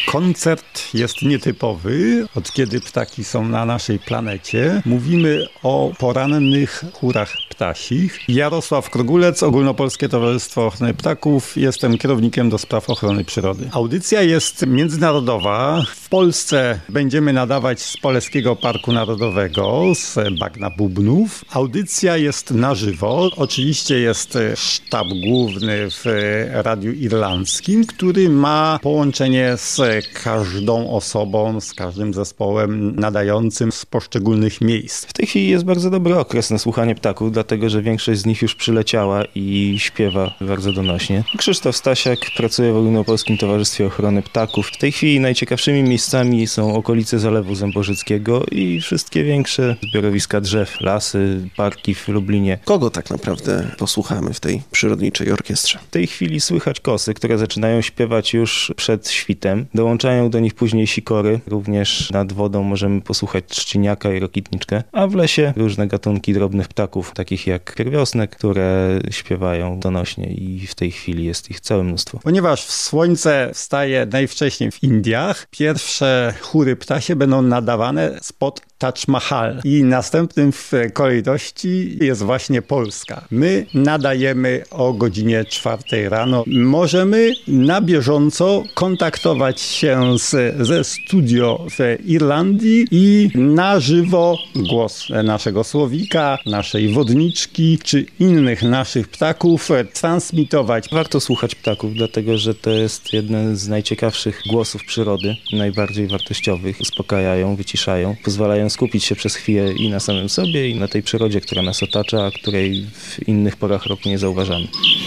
Koncert jest nietypowy. Od kiedy ptaki są na naszej planecie, mówimy o porannych chórach ptasich. Jarosław Krogulec, Ogólnopolskie Towarzystwo Ochrony Ptaków. Jestem kierownikiem do spraw ochrony przyrody. Audycja jest międzynarodowa. W Polsce będziemy nadawać z Poleskiego Parku Narodowego, z Bagna Bubnów. Audycja jest na żywo. Oczywiście jest sztab główny w Radiu Irlandzkim, który ma połączenie z każdą osobą, z każdym zespołem nadającym z poszczególnych miejsc. W tej chwili jest bardzo dobry okres na słuchanie ptaków, dlatego że większość z nich już przyleciała i śpiewa bardzo donośnie. Krzysztof Stasiak pracuje w Ogólnopolskim Towarzystwie Ochrony Ptaków. W tej chwili najciekawszymi miejscami są okolice Zalewu Zębożyckiego i wszystkie większe zbiorowiska drzew, lasy, parki w Lublinie. Kogo tak naprawdę posłuchamy w tej przyrodniczej orkiestrze? W tej chwili słychać kosy, które zaczynają śpiewać już przed świtem. Dołączają do nich później sikory. Również nad wodą możemy posłuchać trzciniaka i rokitniczkę, a w lesie różne gatunki drobnych ptaków, takich jak pierwiosnek, które śpiewają donośnie i w tej chwili jest ich całe mnóstwo. Ponieważ słońce wstaje najwcześniej w Indiach, pierwsze chóry ptasie będą nadawane spod Taj Mahal i następnym w kolejności jest właśnie Polska. My nadajemy o godzinie 4 rano. Możemy na bieżąco kontaktować się ze studio w Irlandii i na żywo głos naszego słowika, naszej wodniczki czy innych naszych ptaków transmitować. Warto słuchać ptaków, dlatego że to jest jeden z najciekawszych głosów przyrody, najbardziej wartościowych. Uspokajają, wyciszają, pozwalają skupić się przez chwilę i na samym sobie, i na tej przyrodzie, która nas otacza, a której w innych porach roku nie zauważamy.